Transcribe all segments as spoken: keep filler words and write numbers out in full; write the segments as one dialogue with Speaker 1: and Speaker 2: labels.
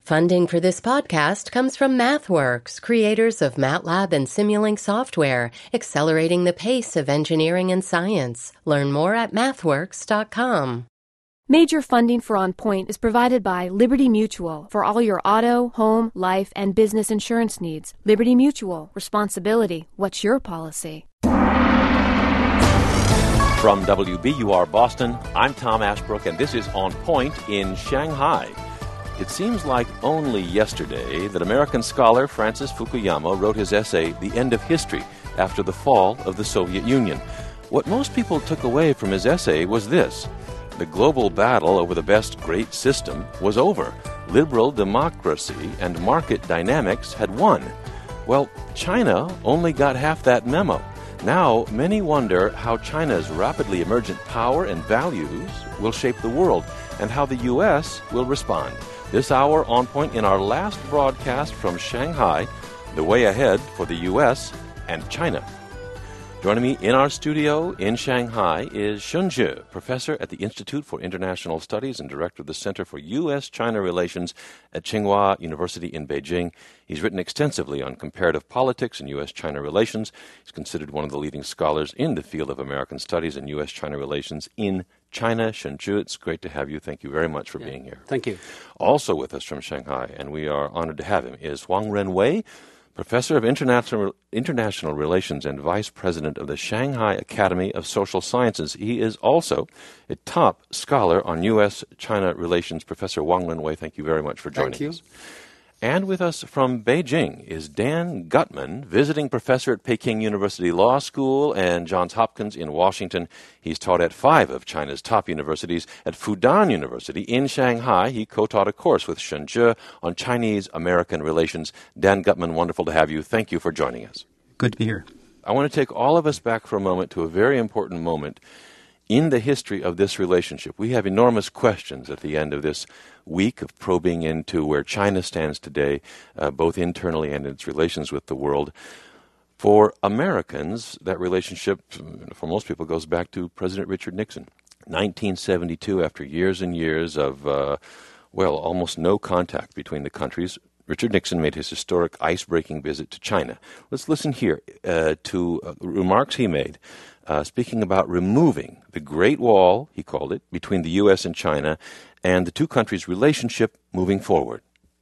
Speaker 1: Funding for this podcast comes from MathWorks, creators of MATLAB and Simulink software, accelerating the pace of engineering and science. Learn more at mathworks dot com.
Speaker 2: Major funding for On Point is provided by Liberty Mutual for all your auto, home, life, and business insurance needs. Liberty Mutual. Responsibility. What's your policy?
Speaker 3: From W B U R Boston, I'm Tom Ashbrook, and this is On Point in Shanghai. It seems like only yesterday that American scholar Francis Fukuyama wrote his essay, The End of History, after the fall of the Soviet Union. What most people took away from his essay was this: the global battle over the best great system was over. Liberal democracy and market dynamics had won. Well, China only got half that memo. Now, many wonder how China's rapidly emergent power and values will shape the world, and how the U S will respond. This hour, On Point, in our last broadcast from Shanghai, the way ahead for the U S and China. Joining me in our studio in Shanghai is Shun Zhe, professor at the Institute for International Studies and director of the Center for U S China Relations at Tsinghua University in Beijing. He's written extensively on comparative politics and U S China relations. He's considered one of the leading scholars in the field of American studies and U S China relations in China. Shun Zhe, it's great to have you. Thank you very much for yeah, being here.
Speaker 4: Thank you.
Speaker 3: Also with us from Shanghai, and we are honored to have him, is Huang Renwei, Professor of International International Relations and Vice President of the Shanghai Academy of Social Sciences. He is also a top scholar on U S China relations. Professor Huang Renwei, thank you very much for joining
Speaker 4: thank you.
Speaker 3: us. And with us from Beijing is Dan Gutman, visiting professor at Peking University Law School and Johns Hopkins in Washington. He's taught at five of China's top universities. At Fudan University in Shanghai, he co-taught a course with Shun Zhe on Chinese-American relations. Dan Gutman, wonderful to have you. Thank you for joining us.
Speaker 5: Good to be here.
Speaker 3: I want to take all of us back for a moment to a very important moment in the history of this relationship. We have enormous questions at the end of this week of probing into where China stands today, uh, both internally and in its relations with the world. For Americans, that relationship, for most people, goes back to President Richard Nixon. nineteen seventy-two, after years and years of, uh, well, almost no contact between the countries, Richard Nixon made his historic ice-breaking visit to China. Let's listen here uh, to uh, remarks he made Uh, speaking about removing the Great Wall, he called it, between the U S and China, and the two countries' relationship moving forward.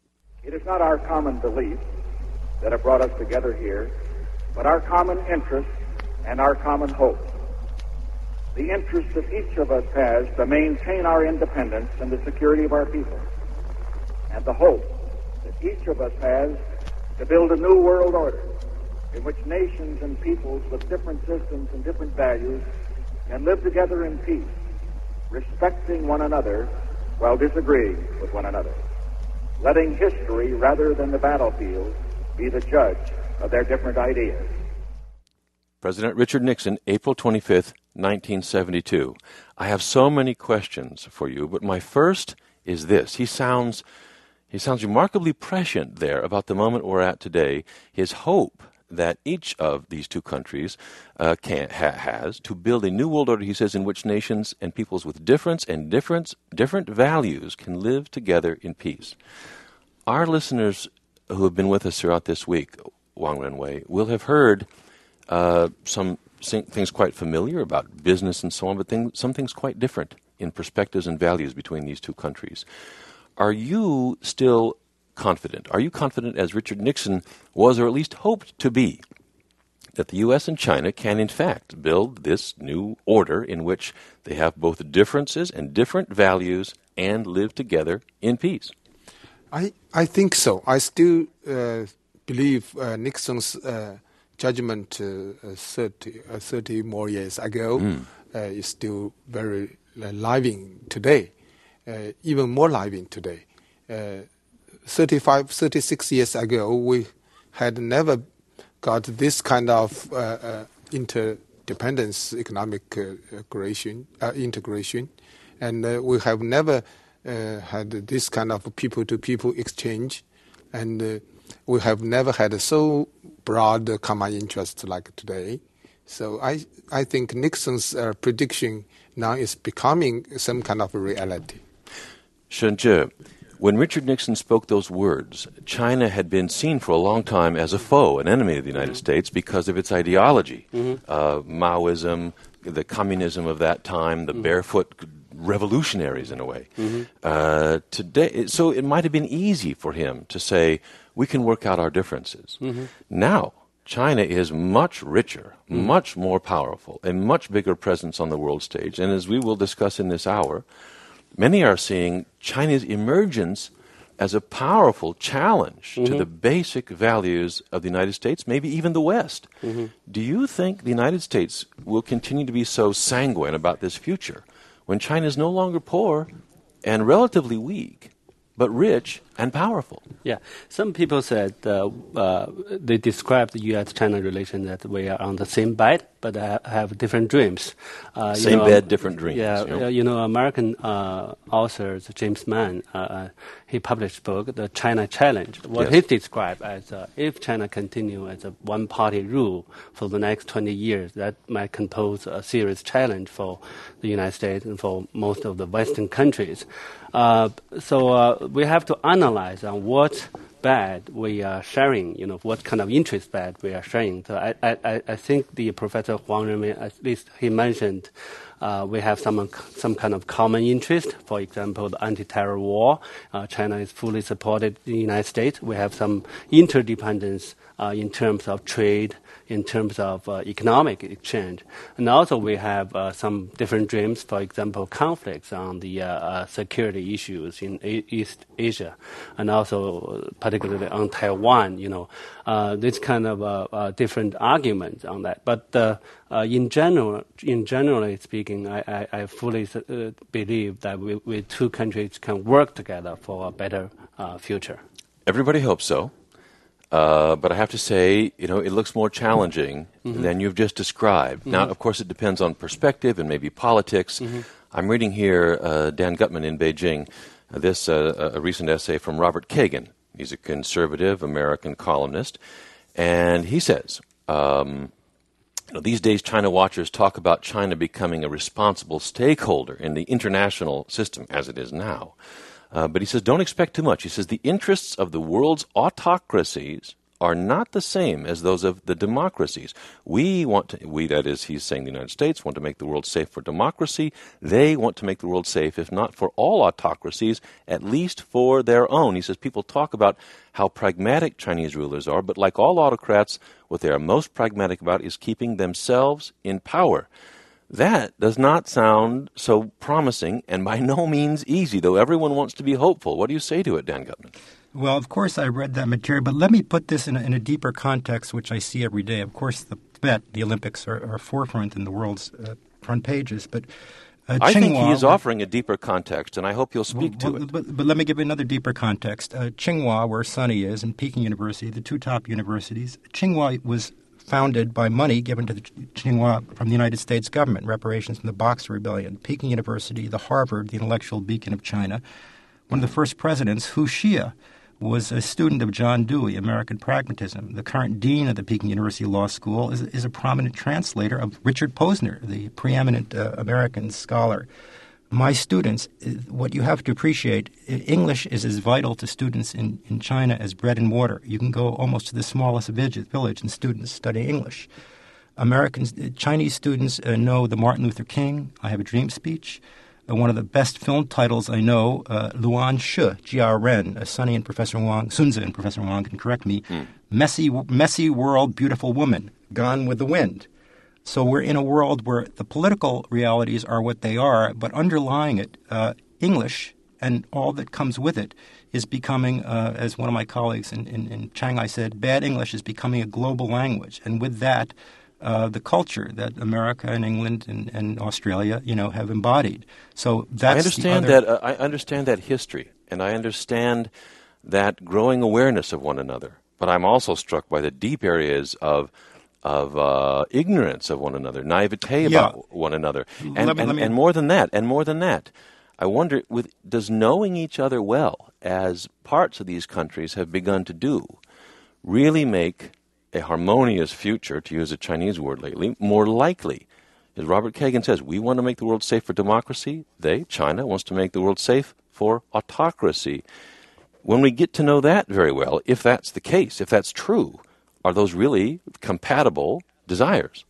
Speaker 6: It is not our common beliefs that have brought us together here, but our common interests and our common hopes. The interest that each of us has to maintain our independence and the security of our people, and the hope that each of us has to build a new world order in which nations and peoples with different systems and different values can live together in peace, respecting one another while disagreeing with one another, letting history rather than the battlefield be the judge of their different ideas.
Speaker 3: President Richard Nixon, April twenty-fifth, nineteen seventy-two. I have so many questions for you, but my first is this. He sounds, he sounds remarkably prescient there about the moment we're at today. His hope that each of these two countries uh, can, ha, has to build a new world order, he says, in which nations and peoples with difference and different, different values can live together in peace. Our listeners who have been with us throughout this week, Huang Renwei, will have heard uh, some things quite familiar about business and so on, but things, some things quite different in perspectives and values between these two countries. Are you still confident? Are you confident, as Richard Nixon was, or at least hoped to be, that the U S and China can in fact build this new order in which they have both differences and different values and live together in peace?
Speaker 4: I, I think so. I still uh, believe uh, Nixon's uh, judgment uh, thirty, uh, thirty more years ago mm. uh, is still very uh, living today, uh, even more living today. Uh, thirty-five, thirty-six years ago, we had never got this kind of uh, uh, interdependence, economic uh, integration, uh, integration, and uh, we have never uh, had this kind of people-to-people exchange, and uh, we have never had so broad uh, common interest like today. So I I think Nixon's uh, prediction now is becoming some kind of reality.
Speaker 3: Shun Zhe, When Richard Nixon spoke those words, China had been seen for a long time as a foe, an enemy of the United mm-hmm. States because of its ideology. Mm-hmm. Uh, Maoism, the communism of that time, the mm-hmm. barefoot revolutionaries in a way. Mm-hmm. Uh, today, so it might have been easy for him to say, we can work out our differences. Mm-hmm. Now, China is much richer, mm-hmm. much more powerful, a much bigger presence on the world stage. And as we will discuss in this hour, many are seeing China's emergence as a powerful challenge mm-hmm. to the basic values of the United States, maybe even the West. Mm-hmm. Do you think the United States will continue to be so sanguine about this future when China is no longer poor and relatively weak, but rich and powerful?
Speaker 5: Yeah. Some people said uh, uh, they described the U S China relation that we are on the same bed, but uh, have different dreams.
Speaker 3: Uh, same you know, bed, different dreams.
Speaker 5: Yeah.
Speaker 3: You know,
Speaker 5: uh, you know American uh, author James Mann, uh, he published a book, The China Challenge. What yes. he described as uh, if China continue as a one-party rule for the next twenty years, that might compose a serious challenge for the United States and for most of the Western countries. Uh, so uh, we have to analyze on what bad we are sharing, you know, what kind of interest bad we are sharing. So I, I, I think the Professor Huang Renmin, at least he mentioned, uh, we have some some kind of common interest. For example, the anti-terror war. Uh, China is fully supported in the United States. We have some interdependence uh, in terms of trade, in terms of uh, economic exchange. And also we have uh, some different dreams, for example, conflicts on the uh, uh, security issues in A- East Asia, and also particularly on Taiwan, you know, uh, this kind of uh, uh, different arguments on that. But uh, uh, in general, in generally speaking, I, I, I fully uh, believe that we, we two countries can work together for a better uh, future.
Speaker 3: Everybody hopes so. Uh, but I have to say, you know, it looks more challenging mm-hmm. than you've just described. Mm-hmm. Now, of course, it depends on perspective and maybe politics. Mm-hmm. I'm reading here uh, Dan Gutman in Beijing, uh, this uh, a recent essay from Robert Kagan. He's a conservative American columnist, and he says, um, you know, these days China watchers talk about China becoming a responsible stakeholder in the international system as it is now. Uh, but he says, don't expect too much. He says, the interests of the world's autocracies are not the same as those of the democracies. We want to, we, that is, he's saying the United States, want to make the world safe for democracy. They want to make the world safe, if not for all autocracies, at least for their own. He says, people talk about how pragmatic Chinese rulers are, but like all autocrats, what they are most pragmatic about is keeping themselves in power. That does not sound so promising and by no means easy, though everyone wants to be hopeful. What do you say to it, Dan Gutman?
Speaker 7: Well, of course, I read that material, but let me put this in a, in a deeper context, which I see every day. Of course, the Tibet, the Olympics are, are forefront in the world's uh, front pages, but uh,
Speaker 3: I
Speaker 7: Tsinghua,
Speaker 3: think he is offering a deeper context, and I hope you'll speak
Speaker 7: well,
Speaker 3: to
Speaker 7: well,
Speaker 3: it.
Speaker 7: But, but let me give you another deeper context. Uh, Tsinghua, where Sunny is, and Peking University, the two top universities, Tsinghua was founded by money given to the Tsinghua from the United States government, reparations from the Boxer Rebellion. Peking University, the Harvard, the intellectual beacon of China. One of the first presidents, Hu Xia, was a student of John Dewey, American Pragmatism. The current dean of the Peking University Law School is, is a prominent translator of Richard Posner, the preeminent uh, American scholar. My students, what you have to appreciate, English is as vital to students in, in China as bread and water. You can go almost to the smallest village and students study English. Americans, Chinese students uh, know the Martin Luther King, I Have a Dream speech. Uh, one of the best film titles I know, uh, Luan Shi, G R N, uh, Sunny and Professor Wang, Sunzi and Professor Wang can correct me, mm. Messy, Messy World, Beautiful Woman, Gone with the Wind. So we're in a world where the political realities are what they are, but underlying it, uh, English and all that comes with it is becoming, uh, as one of my colleagues in, in, in Shanghai said, bad English is becoming a global language. And with that, uh, the culture that America and England and, and Australia, you know, have embodied. So that's
Speaker 3: I understand
Speaker 7: the other...
Speaker 3: that. Uh, I understand that history, and I understand that growing awareness of one another. But I'm also struck by the deep areas of of uh, ignorance of one another, naivete about yeah. one another. And,
Speaker 7: let me,
Speaker 3: and,
Speaker 7: let me...
Speaker 3: and more than that, and more than that, I wonder, with, does knowing each other well, as parts of these countries have begun to do, really make a harmonious future, to use a Chinese word lately, more likely? As Robert Kagan says, we want to make the world safe for democracy. They, China, wants to make the world safe for autocracy. When we get to know that very well, if that's the case, if that's true, are those really compatible desires?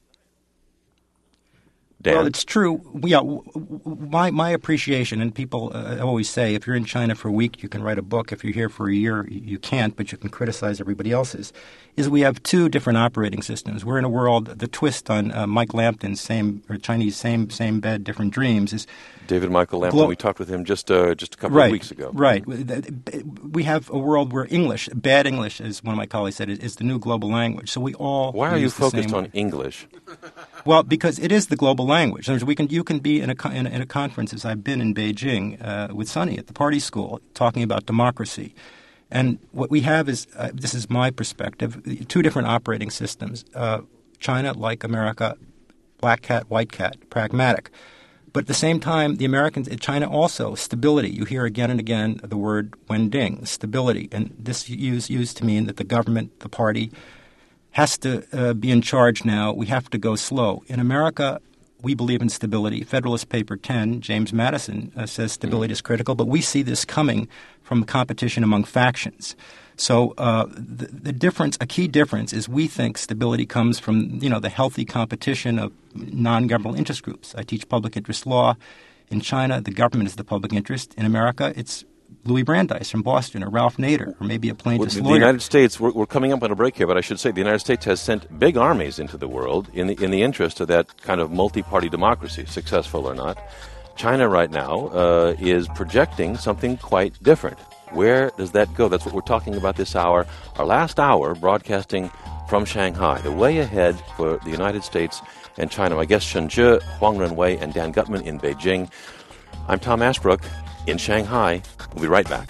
Speaker 3: Dan?
Speaker 7: Well, it's true. Yeah, my my appreciation, and people uh, always say, if you're in China for a week, you can write a book. If you're here for a year, you can't, but you can criticize everybody else's, is we have two different operating systems. We're in a world, the twist on uh, Mike Lampton's same, or Chinese same same bed, different dreams is...
Speaker 3: David Michael Lampton, glo- we talked with him just uh, just a couple
Speaker 7: right,
Speaker 3: of weeks ago.
Speaker 7: Right. We have a world where English, bad English, as one of my colleagues said, is, is the new global language. So we all
Speaker 3: Why are you focused on
Speaker 7: way.
Speaker 3: English?
Speaker 7: Well, because it is the global language. In other words, we can, you can be in a, in a, in a conference, as I've been in Beijing uh, with Sunny at the Party School, talking about democracy. And what we have is, uh, this is my perspective, two different operating systems. Uh, China, like America, black cat, white cat, pragmatic. But at the same time, the Americans, China also, stability. You hear again and again the word Wending, stability. And this is used to mean that the government, the party, has to uh, be in charge now. We have to go slow. In America, we believe in stability. Federalist Paper ten, James Madison uh, says stability is critical, but we see this coming from competition among factions. So uh, the, the difference, a key difference, is we think stability comes from, you know, the healthy competition of non-governmental interest groups. I teach public interest law. In China, the government is the public interest. In America, it's Louis Brandeis from Boston, or Ralph Nader, or maybe a plaintiff's
Speaker 3: well, the,
Speaker 7: lawyer.
Speaker 3: The United States, we're, we're coming up on a break here, but I should say the United States has sent big armies into the world in the, in the interest of that kind of multi-party democracy, successful or not. China right now uh, is projecting something quite different. Where does that go? That's what we're talking about this hour. Our last hour, broadcasting from Shanghai. The way ahead for the United States and China. My guests, Shen Zhe, Huang Renwei, and Dan Gutman in Beijing. I'm Tom Ashbrook in Shanghai. We'll be right back.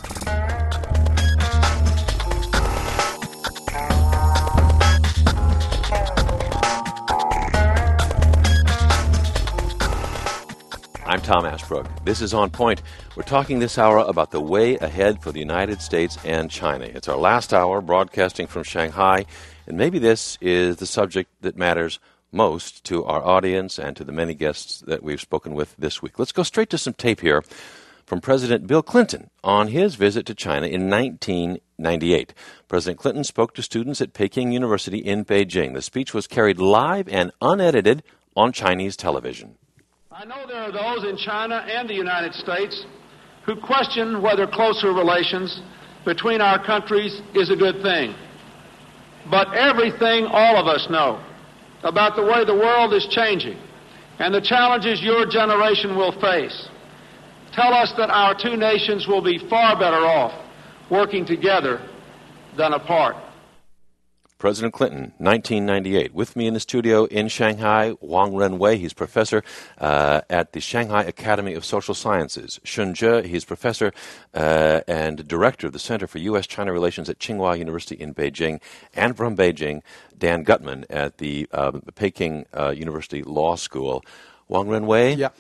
Speaker 3: I'm Tom Ashbrook. This is On Point. We're talking this hour about the way ahead for the United States and China. It's our last hour, broadcasting from Shanghai, and maybe this is the subject that matters most to our audience and to the many guests that we've spoken with this week. Let's go straight to some tape here from President Bill Clinton on his visit to China in nineteen ninety-eight. President Clinton spoke to students at Peking University in Beijing. The speech was carried live and unedited on Chinese television.
Speaker 8: I know there are those in China and the United States who question whether closer relations between our countries is a good thing. But everything all of us know about the way the world is changing and the challenges your generation will face tell us that our two nations will be far better off working together than apart.
Speaker 3: President Clinton, nineteen ninety-eight. With me in the studio in Shanghai, Huang Renwei. He's professor uh, at the Shanghai Academy of Social Sciences. Shen Zhe, he's professor uh, and director of the Center for U S China Relations at Tsinghua University in Beijing. And from Beijing, Dan Gutman at the uh, Peking uh, University Law School. Huang Renwei?
Speaker 4: Yeah.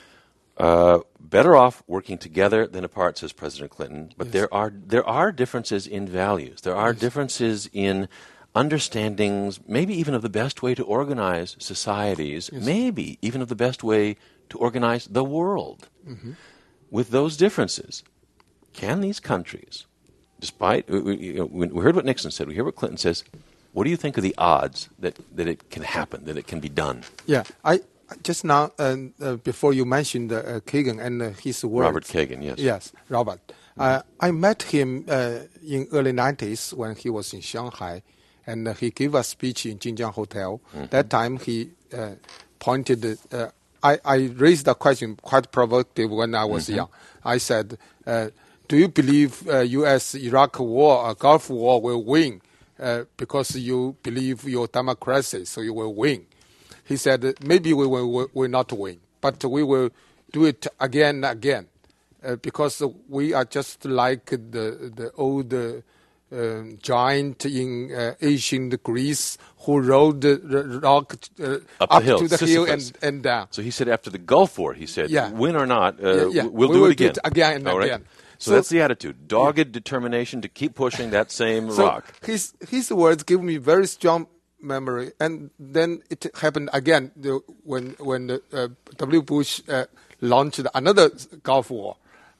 Speaker 3: Uh, better off working together than apart, says President Clinton. But
Speaker 4: yes.
Speaker 3: there are there are differences in values. There are yes. differences in understandings, maybe even of the best way to organize societies, yes. maybe even of the best way to organize the world. Mm-hmm. With those differences, can these countries, despite, we, you know, we heard what Nixon said, we hear what Clinton says, what do you think of the odds that, that it can happen, that it can be done?
Speaker 4: Yeah, I just now, uh, uh, before you mentioned uh, Kagan and uh, his words.
Speaker 3: Robert Kagan, yes.
Speaker 4: Yes, Robert. Mm-hmm. Uh, I met him uh, in early nineties when he was in Shanghai. And uh, he gave a speech in Jinjiang Hotel. Mm-hmm. That time he uh, pointed, uh, I, I raised a question quite provocative when I was mm-hmm. young. I said, uh, do you believe uh, U S-Iraq war, uh, Gulf War will win uh, because you believe your democracy, so you will win? He said, maybe we will, will, will not win, but we will do it again and again uh, because we are just like the, the old uh, Uh, giant in uh, ancient Greece who rolled the rock uh,
Speaker 3: up,
Speaker 4: up
Speaker 3: the hill,
Speaker 4: to the
Speaker 3: Sisyphus.
Speaker 4: hill and, and down.
Speaker 3: So he said after the Gulf War, he said,
Speaker 4: yeah.
Speaker 3: win or not, uh,
Speaker 4: yeah, yeah.
Speaker 3: we'll
Speaker 4: we
Speaker 3: do
Speaker 4: will
Speaker 3: it again.
Speaker 4: Do it again and
Speaker 3: All right?
Speaker 4: again.
Speaker 3: So, so that's the attitude, dogged yeah. determination to keep pushing that same
Speaker 4: so
Speaker 3: rock.
Speaker 4: His, his words give me very strong memory. And then it happened again the, when, when the, uh, W. Bush uh, launched another Gulf War.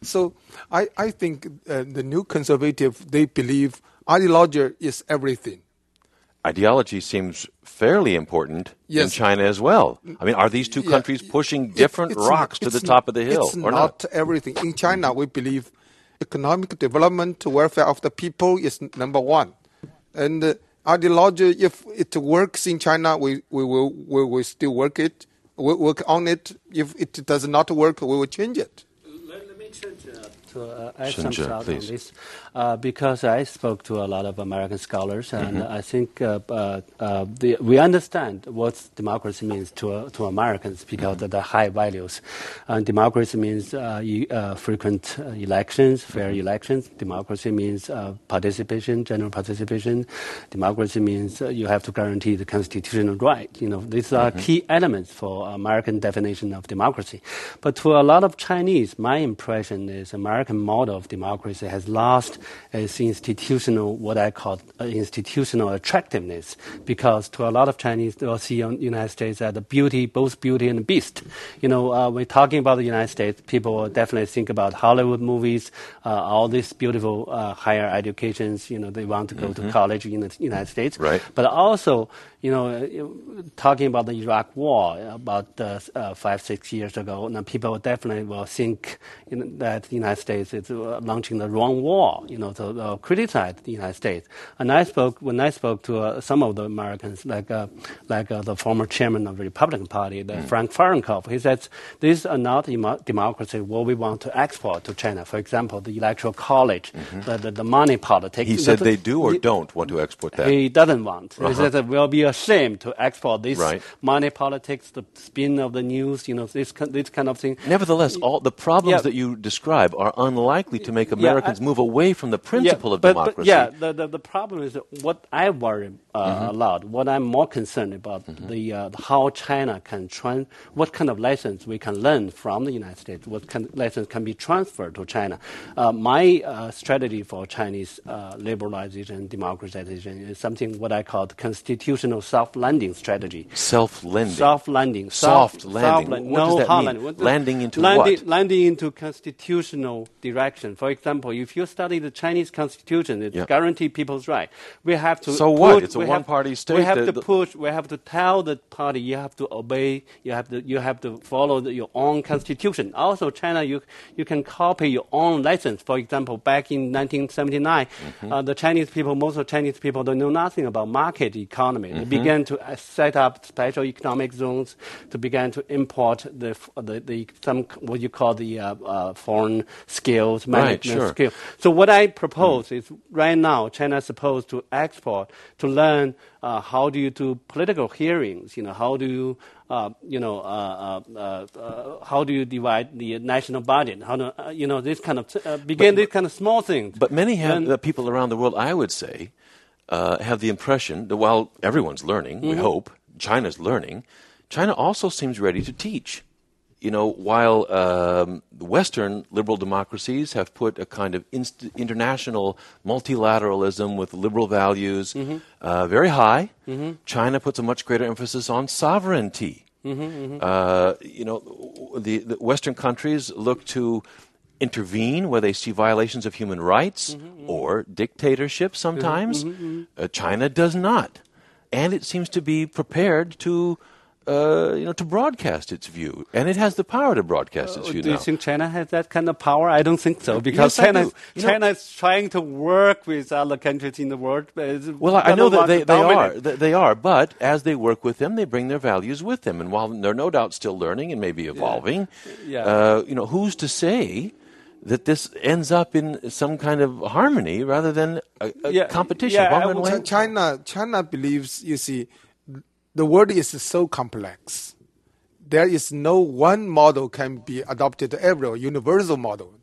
Speaker 4: So I, I think uh, the new conservative, they believe ideology is everything.
Speaker 3: Ideology seems fairly important
Speaker 4: yes.
Speaker 3: in China as well. I mean, are these two countries yeah, pushing different
Speaker 4: it,
Speaker 3: rocks
Speaker 4: not,
Speaker 3: to the top of the hill
Speaker 4: it's
Speaker 3: or
Speaker 4: not?
Speaker 3: not?
Speaker 4: Everything. In China, we believe economic development, welfare of the people is number one. And uh, ideology, if it works in China, we, we will we will still work it, we work on it. If it does not work, we will change it.
Speaker 5: Let, let me change uh, to uh, add
Speaker 3: Shenzhen,
Speaker 5: some thought on
Speaker 3: please.
Speaker 5: this. Uh, because I spoke to a lot of American scholars, and
Speaker 3: mm-hmm.
Speaker 5: I think uh, uh, uh, the, we understand what democracy means to uh, to Americans because mm-hmm. of the high values. And democracy means uh, e- uh, frequent uh, elections, fair mm-hmm. elections. Democracy means uh, participation, general participation. Democracy means uh, you have to guarantee the constitutional right. You know, these are mm-hmm. key elements for American definition of democracy. But to a lot of Chinese, my impression is American model of democracy has lost its institutional, what I call uh, institutional attractiveness, because to a lot of Chinese, they'll see the United States as the beauty, both beauty and beast. You know, uh, we're talking about the United States, people will definitely think about Hollywood movies, uh, all these beautiful uh, higher educations, you know, they want to go mm-hmm. to college in the United States.
Speaker 3: Right.
Speaker 5: But also, you know, talking about the Iraq War about uh, uh, five, six years ago, now people definitely will think you know, that the United States is uh, launching the wrong war, you know, to uh, criticize the United States. And I spoke, when I spoke to uh, some of the Americans, like uh, like uh, the former chairman of the Republican Party, the mm. Frank Fahrenkopf, he said, these are not emo- democracy what we want to export to China. For example, the electoral college, mm-hmm. the, the, the money politics.
Speaker 3: He said
Speaker 5: the,
Speaker 3: they do or
Speaker 5: he,
Speaker 3: don't want to export that.
Speaker 5: He doesn't want.
Speaker 3: Uh-huh.
Speaker 5: He said it will be a shame to export this
Speaker 3: right.
Speaker 5: money politics, the spin of the news, you know, this this kind of thing.
Speaker 3: Nevertheless, all the problems
Speaker 5: yeah.
Speaker 3: that you describe are unlikely to make Americans
Speaker 5: yeah, I,
Speaker 3: move away from the principle
Speaker 5: yeah,
Speaker 3: of
Speaker 5: but,
Speaker 3: democracy.
Speaker 5: But yeah, the, the, the problem is what I worry uh, mm-hmm. a lot, what I'm more concerned about, mm-hmm. the uh, how China can, tran- what kind of lessons we can learn from the United States, what kind of lessons can be transferred to China. Uh, my uh, strategy for Chinese uh, liberalization and democratization is something what I call the constitutional soft-landing strategy.
Speaker 3: Self-landing.
Speaker 5: Soft-landing.
Speaker 3: Soft, soft landing.
Speaker 5: landing.
Speaker 3: What
Speaker 5: no
Speaker 3: does that
Speaker 5: hard
Speaker 3: mean?
Speaker 5: landing.
Speaker 3: Landing into
Speaker 5: landing,
Speaker 3: what?
Speaker 5: Landing into constitutional direction. For example, if you study the Chinese constitution, it
Speaker 3: yeah.
Speaker 5: guarantees people's right. We have to.
Speaker 3: So
Speaker 5: put,
Speaker 3: what? It's a
Speaker 5: we
Speaker 3: one-party
Speaker 5: have,
Speaker 3: state.
Speaker 5: We have
Speaker 3: the,
Speaker 5: to
Speaker 3: the
Speaker 5: push. We have to tell the party you have to obey. You have to. You have to follow the, your own constitution. Also, China, you you can copy your own license. For example, back in nineteen seventy-nine, mm-hmm. uh, the Chinese people, most of Chinese people, don't know nothing about market economy. Mm-hmm. They began to uh, set up special economic zones to begin to import the the, the some what you call the uh, uh, foreign skills, management
Speaker 3: right, sure.
Speaker 5: skills. So what I propose mm. is right now China is supposed to export to learn uh, how do you do political hearings. You know how do you uh, you know uh, uh, uh, how do you divide the national budget? How do uh, you know this kind of uh, begin
Speaker 3: but,
Speaker 5: these kind of small things.
Speaker 3: But many have
Speaker 5: and,
Speaker 3: uh, people around the world, I would say, uh, have the impression that while everyone's learning, mm-hmm. we hope China's learning, China also seems ready to teach. You know, while um, Western liberal democracies have put a kind of inst- international multilateralism with liberal values mm-hmm. uh, very high, mm-hmm. China puts a much greater emphasis on sovereignty. Mm-hmm, mm-hmm. Uh, you know, the, the Western countries look to intervene where they see violations of human rights mm-hmm, or dictatorship sometimes. Mm-hmm, mm-hmm. Uh, China does not. And it seems to be prepared to Uh, you know, to broadcast its view, and it has the power to broadcast its
Speaker 5: uh,
Speaker 3: view
Speaker 5: do
Speaker 3: now.
Speaker 5: you think China has that kind of power? I don't think so, because
Speaker 3: yes,
Speaker 5: China, China
Speaker 3: know,
Speaker 5: is trying to work with other countries in the world.
Speaker 3: Well, I know that they, they are, they are, but as they work with them, they bring their values with them, and while they're no doubt still learning and maybe evolving, yeah. Yeah. Uh, you know, who's to say that this ends up in some kind of harmony rather than a, a yeah, competition?
Speaker 5: Yeah,
Speaker 4: well, China, China believes, you see, the world is so complex. There is no one model can be adopted everywhere, universal model.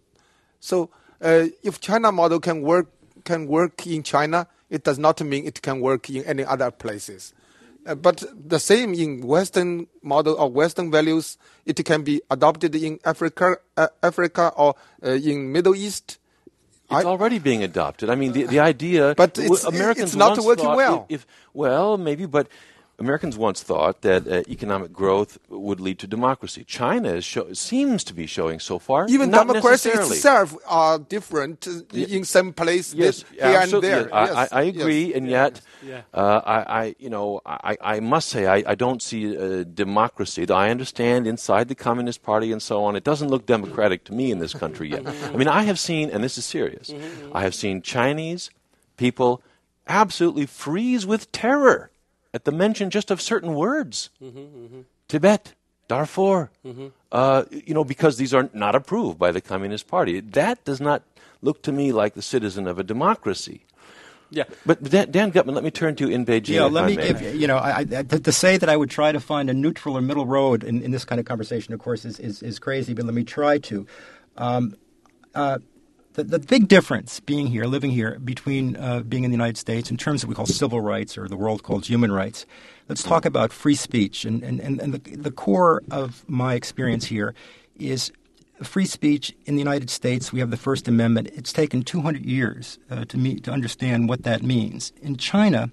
Speaker 4: So uh, if China model can work can work in China, it does not mean it can work in any other places. Uh, but the same in Western model or Western values, it can be adopted in Africa, uh, Africa or uh, in Middle East.
Speaker 3: It's I, already being adopted. I mean, the the idea.
Speaker 4: But it's,
Speaker 3: Americans
Speaker 4: it's not
Speaker 3: once
Speaker 4: working
Speaker 3: thought
Speaker 4: well.
Speaker 3: If, if well, maybe, but. Americans once thought that uh, economic growth would lead to democracy. China is show, seems to be showing so far
Speaker 4: even
Speaker 3: not
Speaker 4: democracy
Speaker 3: necessarily.
Speaker 4: itself are different uh, in some place
Speaker 3: yes,
Speaker 4: here and
Speaker 3: absolutely.
Speaker 4: there.
Speaker 3: I,
Speaker 4: Yes,
Speaker 3: I, I agree,
Speaker 4: yes.
Speaker 3: and
Speaker 5: Yeah.
Speaker 3: yet,
Speaker 5: Yeah.
Speaker 3: uh, I, I, you know, I, I must say I, I don't see uh, democracy. I understand inside the Communist Party and so on, it doesn't look democratic to me in this country yet. I mean, I have seen, and this is serious, I have seen Chinese people absolutely freeze with terror at the mention just of certain words. Mm-hmm, mm-hmm. Tibet, Darfur, mm-hmm. uh, you know, because these are not approved by the Communist Party. That does not look to me like the citizen of a democracy.
Speaker 5: Yeah.
Speaker 3: But Dan, Dan Gutman, let me turn to you in Beijing.
Speaker 7: Yeah,
Speaker 3: if
Speaker 7: let
Speaker 3: I
Speaker 7: me
Speaker 3: may.
Speaker 7: give, you know, I, I, to, to say that I would try to find a neutral or middle road in, in this kind of conversation, of course, is, is, is crazy, but let me try to. Um, uh, The, the big difference being here, living here, between uh, being in the United States in terms of what we call civil rights or the world calls human rights, let's talk about free speech. And, and, and the, the core of my experience here is free speech in the United States. We have the First Amendment. It's taken two hundred years uh, to, meet, to understand what that means. In China,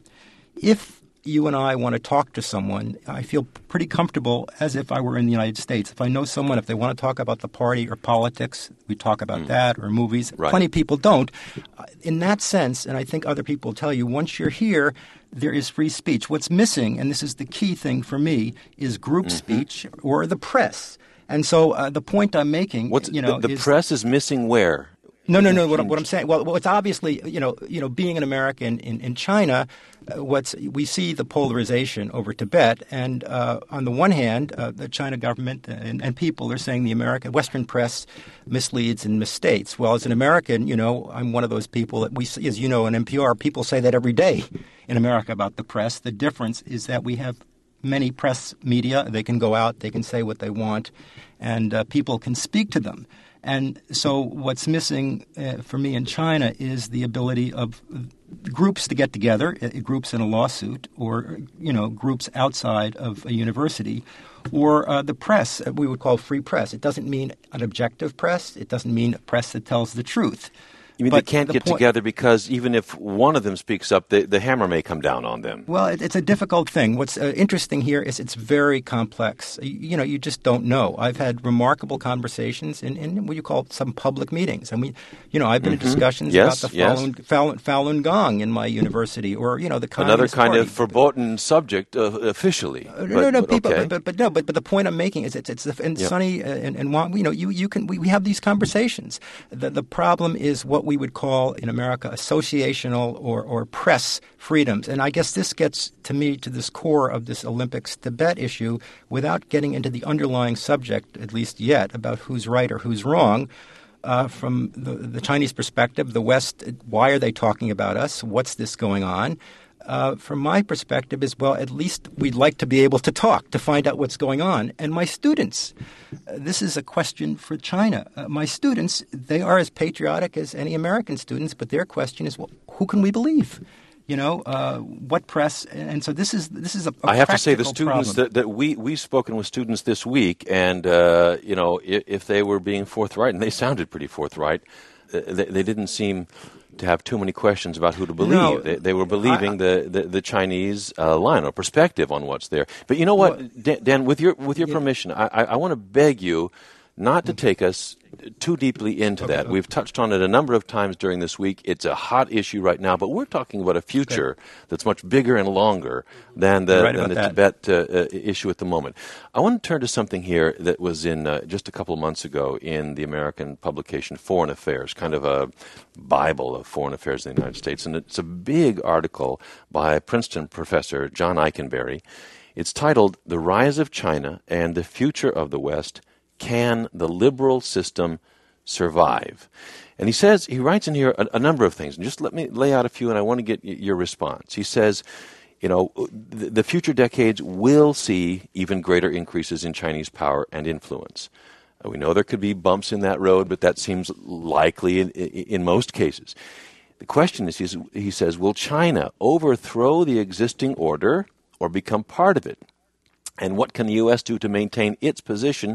Speaker 7: if you and I want to talk to someone, I feel pretty comfortable as if I were in the United States. If I know someone, if they want to talk about the party or politics, we talk about mm. that, or movies.
Speaker 3: Right.
Speaker 7: Plenty of people don't. In that sense, and I think other people tell you, once you're here, there is free speech. What's missing, and this is the key thing for me, is group mm-hmm. speech or the press. And so uh, the point I'm making,
Speaker 3: What's,
Speaker 7: you know,
Speaker 3: the, the
Speaker 7: is,
Speaker 3: press is missing where?
Speaker 7: No, no, no. What, I'm, what I'm saying, well, it's obviously, you know, you know, being an American in in China, uh, what's we see the polarization over Tibet, and uh, on the one hand, uh, the China government and, and people are saying the American Western press misleads and misstates. Well, as an American, you know, I'm one of those people that we, as you know, in N P R, people say that every day in America about the press. The difference is that we have many press media. They can go out, they can say what they want, and uh, people can speak to them. And so what's missing uh, for me in China is the ability of groups to get together, uh, groups in a lawsuit, or, you know, groups outside of a university, or uh, the press, uh, we would call free press. It doesn't mean an objective press. It doesn't mean a press that tells the truth.
Speaker 3: You mean
Speaker 7: But
Speaker 3: they can't
Speaker 7: the
Speaker 3: get
Speaker 7: point-
Speaker 3: together because even if one of them speaks up, the, the hammer may come down on them?
Speaker 7: Well, it, it's a difficult thing. What's uh, interesting here is it's very complex. You, you know, you just don't know. I've had remarkable conversations in, in what you call some public meetings. I mean, you know, I've been
Speaker 3: Mm-hmm.
Speaker 7: in discussions
Speaker 3: Yes,
Speaker 7: about the
Speaker 3: yes.
Speaker 7: Falun, Falun, Falun Gong in my university, or, you know, the
Speaker 3: Another
Speaker 7: Communist
Speaker 3: kind
Speaker 7: Party.
Speaker 3: of verboten subject uh, officially.
Speaker 7: Uh,
Speaker 3: but,
Speaker 7: no, no,
Speaker 3: but
Speaker 7: people,
Speaker 3: okay.
Speaker 7: but, but no, but, but the point I'm making is it's it's the, and
Speaker 3: Yep.
Speaker 7: Sonny uh, and, and Juan, you know, you you can we, we have these conversations. The the problem is what we would call in America associational or or press freedoms, and I guess this gets to me to this core of this Olympics Tibet issue without getting into the underlying subject, at least yet, about who's right or who's wrong. Uh, from the, the Chinese perspective, the West, why are they talking about us? What's this going on? Uh, from my perspective is, well, at least we'd like to be able to talk, to find out what's going on. And my students, uh, this is a question for China. Uh, my students, they are as patriotic as any American students, but their question is, well, who can we believe? You know, uh, what press? And so this is this is a, a
Speaker 3: I have to say, the
Speaker 7: practical
Speaker 3: students
Speaker 7: problem.
Speaker 3: that, that we we've spoken with students this week, and uh, you know, if, if they were being forthright, and they sounded pretty forthright, uh, they, they didn't seem to have too many questions about who to believe.
Speaker 7: No,
Speaker 3: they, they were believing
Speaker 7: I,
Speaker 3: the, the, the Chinese uh, line or perspective on what's there. But you know what,
Speaker 7: Well,
Speaker 3: Dan, Dan, with your with your
Speaker 7: yeah.
Speaker 3: permission, I, I, I want to beg you not to take us too deeply into that. We've touched on it a number of times during this week. It's a hot issue right now, but we're talking about a future that's much bigger and longer than the,
Speaker 7: Right
Speaker 3: than the
Speaker 7: about
Speaker 3: Tibet uh, uh, issue at the moment. I want to turn to something here that was in uh, just a couple of months ago in the American publication Foreign Affairs, kind of a Bible of foreign affairs in the United States. And it's a big article by Princeton professor John Eikenberry. It's titled The Rise of China and the Future of the West. Can the liberal system survive? And he says, he writes in here a, a number of things. And just let me lay out a few, and I want to get y- your response. He says, you know, the, the future decades will see even greater increases in Chinese power and influence. Uh, we know there could be bumps in that road, but that seems likely in, in, in most cases. The question is, he's, he says, will China overthrow the existing order or become part of it? And what can the U S do to maintain its position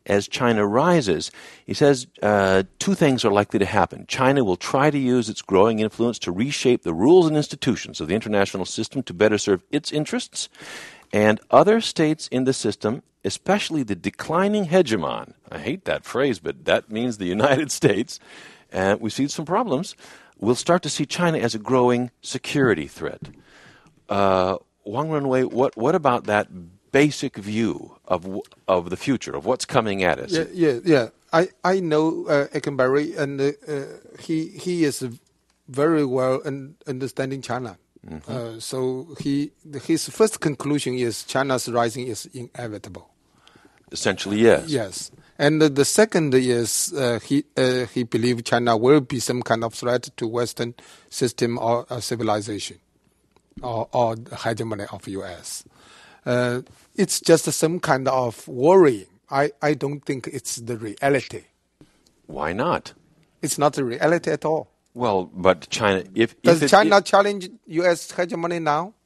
Speaker 3: as China rises. He says uh, two things are likely to happen. China will try to use its growing influence to reshape the rules and institutions of the international system to better serve its interests, and other states in the system, especially the declining hegemon. I hate that phrase, but that means the United States, and we see some problems. We'll start to see China as a growing security threat. Uh, Wang Runwei, what what about that basic view of of the future, of what's coming at us?
Speaker 4: Yeah, yeah, yeah. I I know uh, Eckenberry, and uh, he he is very well un- understanding China. Mm-hmm. Uh, so he his first conclusion is China's rising is inevitable.
Speaker 3: Essentially, yes.
Speaker 4: Yes. And uh, the second is uh, he uh, he believes China will be some kind of threat to Western system or uh, civilization, or, or the hegemony of U S. Uh, it's just some kind of worrying. I, I don't think it's the reality.
Speaker 3: Why not?
Speaker 4: It's not the reality at all.
Speaker 3: Well, but China, if
Speaker 4: does
Speaker 3: if it,
Speaker 4: China
Speaker 3: if,
Speaker 4: challenge U S hegemony now?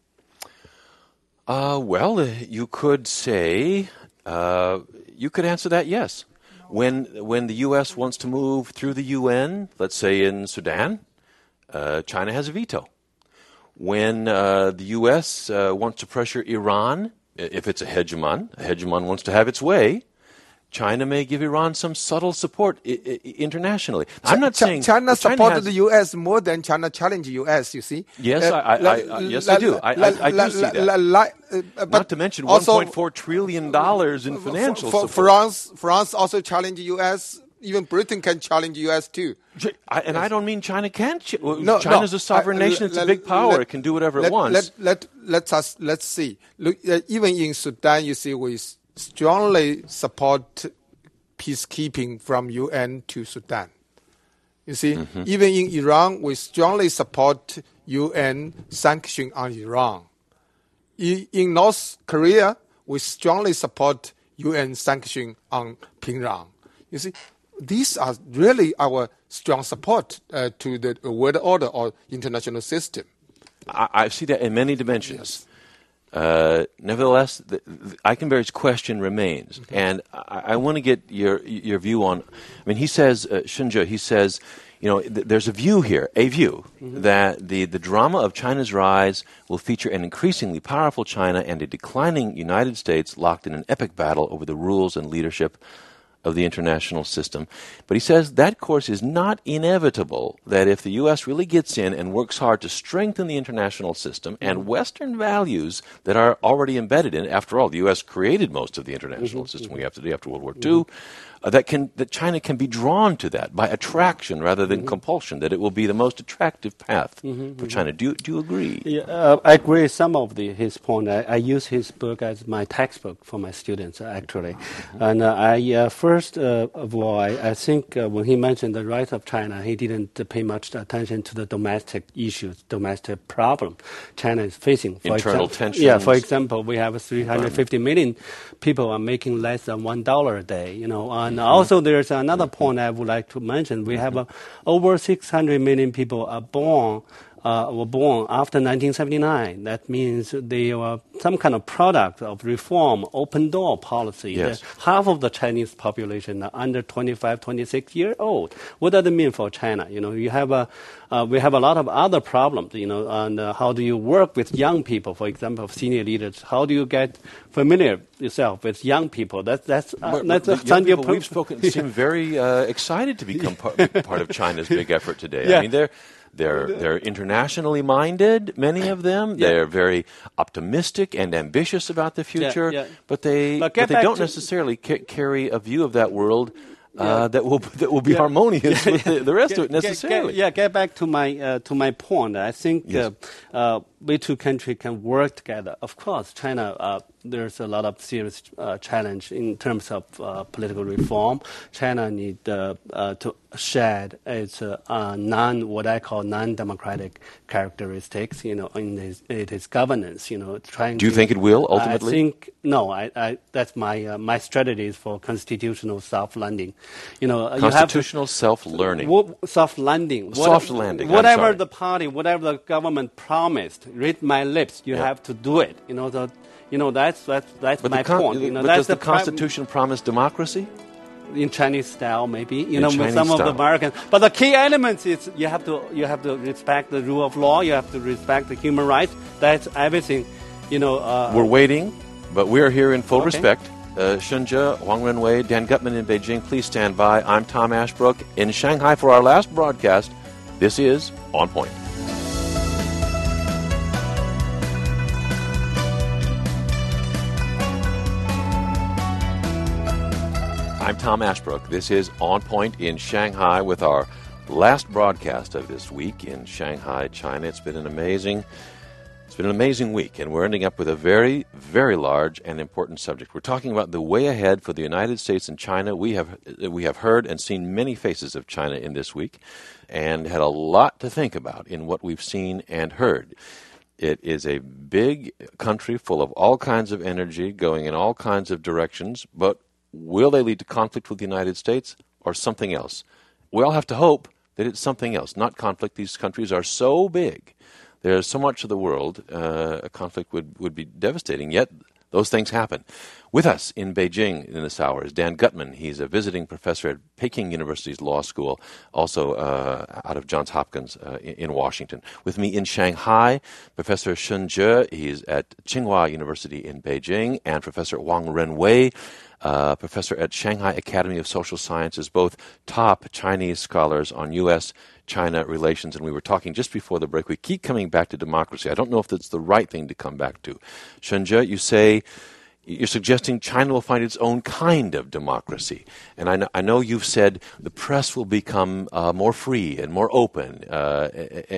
Speaker 3: Uh, well, uh, you could say. Uh, You could answer that, yes. When when the U S wants to move through the U N, let's say in Sudan, uh, China has a veto. When uh, the U S uh, wants to pressure Iran, if it's a hegemon, a hegemon wants to have its way, China may give Iran some subtle support I- I- internationally. I'm not
Speaker 4: Ch-
Speaker 3: saying
Speaker 4: China,
Speaker 3: China
Speaker 4: supported
Speaker 3: has,
Speaker 4: the U S more than China challenge U S. You see?
Speaker 3: Yes,
Speaker 4: uh,
Speaker 3: I, I,
Speaker 4: la,
Speaker 3: I, yes,
Speaker 4: la,
Speaker 3: I do. I,
Speaker 4: la,
Speaker 3: I, I do
Speaker 4: la,
Speaker 3: see
Speaker 4: la,
Speaker 3: that.
Speaker 4: La, la, uh, but
Speaker 3: not to mention
Speaker 4: also,
Speaker 3: one point four trillion dollars in financial
Speaker 4: for, for
Speaker 3: support.
Speaker 4: France, France also challenge U S. Even Britain can challenge U S too.
Speaker 3: I, and I don't mean China can't. Ch-
Speaker 4: no,
Speaker 3: China's
Speaker 4: no.
Speaker 3: a sovereign
Speaker 4: I,
Speaker 3: nation. It's
Speaker 4: let,
Speaker 3: a big power.
Speaker 4: Let,
Speaker 3: it can do whatever
Speaker 4: let,
Speaker 3: it wants.
Speaker 4: Let, let, let us, let's see. Look, uh, even in Sudan, you see, we strongly support peacekeeping from U N to Sudan. You see, mm-hmm. Even in Iran, we strongly support U N sanction on Iran. In, in North Korea, we strongly support U N sanction on Pyongyang. You see, these are really our strong support uh, to the world order or international system.
Speaker 3: I, I see that in many dimensions. Yes. Uh, nevertheless, the, the Eichenberry's question remains, mm-hmm. and I, I want to get your your view on. I mean, he says, uh, Shunzhe, he says, you know, th- there's a view here, a view mm-hmm. that the the drama of China's rise will feature an increasingly powerful China and a declining United States locked in an epic battle over the rules and leadership of the international system. But he says that course is not inevitable, that if the U S really gets in and works hard to strengthen the international system and Western values that are already embedded in it, after all, the U S created most of the international mm-hmm. system we have today after World War Two, mm-hmm. uh, that can that China can be drawn to that by attraction rather than mm-hmm. compulsion, that it will be the most attractive path mm-hmm. for China. Do, do you agree?
Speaker 5: Yeah, uh, I agree with some of the, his point. I, I use his book as my textbook for my students, actually. Mm-hmm. And uh, I uh, first uh, of all, I, I think uh, when he mentioned the rise of China, he didn't uh, pay much attention to the domestic issues, domestic problem China is facing.
Speaker 3: For Internal
Speaker 5: example,
Speaker 3: tensions.
Speaker 5: Yeah, for example, we have three hundred fifty million people are making less than one dollar a day. You know, and mm-hmm. also there's another point I would like to mention. We mm-hmm. have uh, over six hundred million people are born. Uh, were born after nineteen seventy-nine. That means they were some kind of product of reform, open door policy.
Speaker 3: Yes.
Speaker 5: Half of the Chinese population are under twenty-five, twenty-six years old. What does it mean for China? You know, you have a, uh, we have a lot of other problems. You know, and uh, how do you work with young people? For example, senior leaders. How do you get familiar yourself with young people? That's that's uh,
Speaker 3: but,
Speaker 5: that's
Speaker 3: but
Speaker 5: a
Speaker 3: young people
Speaker 5: pro-
Speaker 3: we've spoken seem very uh, excited to become part, part of China's big effort today.
Speaker 5: Yeah.
Speaker 3: I mean, they're. They're they're internationally minded, many of them. Yeah. They're very optimistic and ambitious about the future,
Speaker 5: yeah, yeah.
Speaker 3: but they
Speaker 5: but
Speaker 3: but they don't
Speaker 5: to
Speaker 3: necessarily ca- carry a view of that world uh, yeah. that will that will be yeah. harmonious yeah, with the, the rest
Speaker 5: get,
Speaker 3: of it necessarily.
Speaker 5: Get, get, yeah, get back to my uh, to my point. I think
Speaker 3: yes.
Speaker 5: uh, uh, we two countries can work together. Of course, China. Uh, There's a lot of serious uh, challenge in terms of uh, political reform. China need uh, uh, to shed its uh, uh, non, what I call non-democratic characteristics, you know, in its, in its governance. You know, trying.
Speaker 3: Do you
Speaker 5: to,
Speaker 3: think it will ultimately?
Speaker 5: I think no. I, I that's my uh, my strategy is for constitutional soft landing. You know,
Speaker 3: constitutional
Speaker 5: you have to,
Speaker 3: self learning.
Speaker 5: W- soft landing.
Speaker 3: Soft what, landing.
Speaker 5: Whatever the party, whatever the government promised, read my lips. You yeah. have to do it. You know the. You know, that's that's that's that's
Speaker 3: but
Speaker 5: my
Speaker 3: con-
Speaker 5: point. You know,
Speaker 3: but
Speaker 5: that's
Speaker 3: does the,
Speaker 5: the
Speaker 3: Constitution prim- promise democracy?
Speaker 5: In Chinese style, maybe you
Speaker 3: in
Speaker 5: know,
Speaker 3: Chinese
Speaker 5: with some
Speaker 3: style.
Speaker 5: of the Americans. But the key elements is you have to you have to respect the rule of law. You have to respect the human rights. That's everything. You know. Uh,
Speaker 3: We're waiting, but we're here in full
Speaker 5: okay.
Speaker 3: respect. Uh, Shunjie, Wang Renwei, Dan Gutman in Beijing. Please stand by. I'm Tom Ashbrook in Shanghai for our last broadcast. This is On Point. I'm Tom Ashbrook. This is On Point in Shanghai with our last broadcast of this week in Shanghai, China. It's been an amazing, it's been an amazing week, and we're ending up with a very, very large and important subject. We're talking about the way ahead for the United States and China. We have we have heard and seen many faces of China in this week, and had a lot to think about in what we've seen and heard. It is a big country full of all kinds of energy, going in all kinds of directions, but will they lead to conflict with the United States or something else? We all have to hope that it's something else, not conflict. These countries are so big. There's so much of the world. Uh, a conflict would, would be devastating, yet those things happen. With us in Beijing in this hour is Dan Gutman. He's a visiting professor at Peking University's Law School, also uh, out of Johns Hopkins uh, in, in Washington. With me in Shanghai, Professor Shunjie. He's at Tsinghua University in Beijing, and Professor Wang Renwei, Uh, professor at Shanghai Academy of Social Sciences, both top Chinese scholars on U S China relations. And we were talking just before the break. We keep coming back to democracy. I don't know if that's the right thing to come back to. Shunjie, you say you're suggesting China will find its own kind of democracy. And I know, I know you've said the press will become uh, more free and more open uh,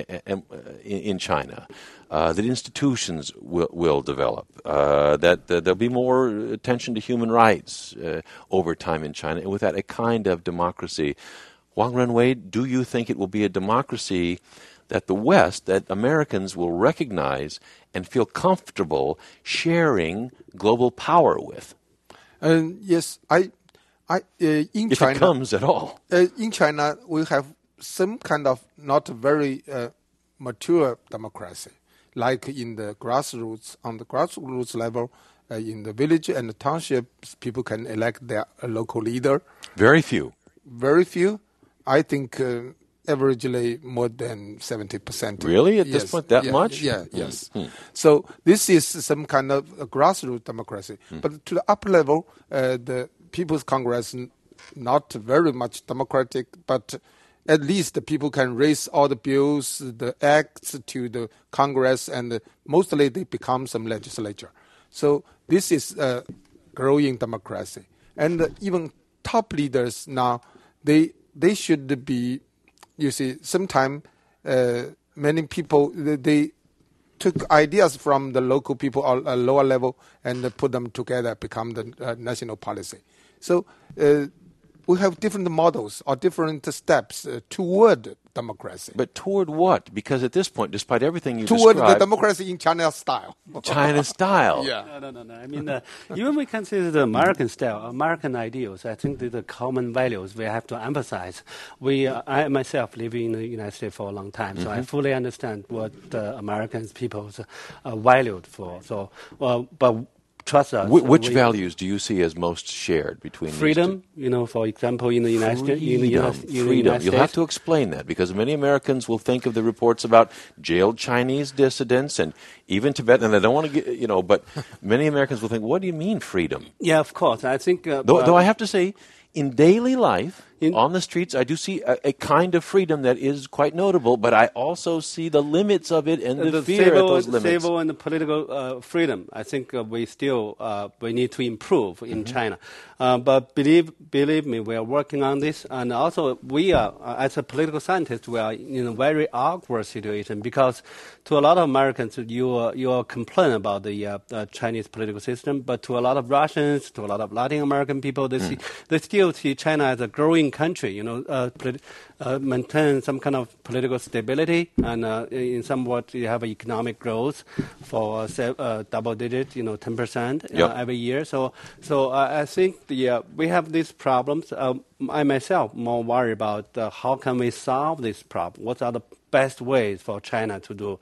Speaker 3: in China. Uh, that institutions will, will develop, uh, that, that there'll be more attention to human rights uh, over time in China, and with that, a kind of democracy. Wang Renwei, do you think it will be a democracy that the West, that Americans will recognize and feel comfortable sharing global power with?
Speaker 4: Uh, yes, I, I uh, in
Speaker 3: if
Speaker 4: China,
Speaker 3: it comes at all.
Speaker 4: Uh, in China, we have some kind of not very uh, mature democracy. Like in the grassroots, on the grassroots level, uh, in the village and the townships, people can elect their uh, local leader.
Speaker 3: Very few.
Speaker 4: Very few. I think uh, averagely more than seventy percent.
Speaker 3: Really? At
Speaker 4: yes.
Speaker 3: this point, that
Speaker 4: yeah,
Speaker 3: much?
Speaker 4: Yeah, yes.
Speaker 3: Mm-hmm.
Speaker 4: So this is some kind of a grassroots democracy. Mm. But to the upper level, uh, the People's Congress, not very much democratic, but at least the people can raise all the bills, the acts to the Congress, and mostly they become some legislature. So this is a growing democracy. And even top leaders now, they they should be, you see, sometimes uh, many people, they, they took ideas from the local people or a lower level and put them together, become the uh, national policy. So uh, we have different models or different steps uh, toward democracy.
Speaker 3: But toward what? Because at this point, despite everything you
Speaker 4: toward
Speaker 3: described...
Speaker 4: the democracy in China style.
Speaker 3: China style.
Speaker 4: Yeah.
Speaker 5: No, no, no, no. I mean, uh, even we consider the American style, American ideals, I think the common values we have to emphasize. We, uh, I myself live in the United States for a long time, so mm-hmm. I fully understand what the American people are valued for. So, well, but trust us.
Speaker 3: Wh- which
Speaker 5: we,
Speaker 3: values do you see as most shared between
Speaker 5: freedom?
Speaker 3: These two?
Speaker 5: You know, for example, in the United States,
Speaker 3: freedom,
Speaker 5: in the United, in
Speaker 3: freedom.
Speaker 5: the United
Speaker 3: You'll
Speaker 5: States,
Speaker 3: have to explain that, because many Americans will think of the reports about jailed Chinese dissidents and even Tibet, and I don't want to get, you know, but many Americans will think, what do you mean freedom?
Speaker 5: Yeah, of course. I think, uh,
Speaker 3: though,
Speaker 5: uh,
Speaker 3: though I have to say, in daily life,
Speaker 5: in,
Speaker 3: on the streets, I do see a, a kind of freedom that is quite notable, but I also see the limits of it and the,
Speaker 5: the
Speaker 3: fear
Speaker 5: civil,
Speaker 3: at those limits.
Speaker 5: Civil and the political uh, freedom, I think uh, we still uh, we need to improve in mm-hmm. China. Uh, but believe believe me, we are working on this, and also we are, uh, as a political scientist, we are in a very awkward situation, because to a lot of Americans, you uh, you are complain about the uh, uh, Chinese political system, but to a lot of Russians, to a lot of Latin American people, they mm. see, they still see China as a growing country. You know, uh, polit- uh, maintain some kind of political stability, and uh, in somewhat you have economic growth for uh, uh, double digit, you know, ten percent uh,
Speaker 3: yep.
Speaker 5: every year. So, so uh, I think the uh, we have these problems. Um, I myself more worried about uh, how can we solve this problem. What are the best ways for China to do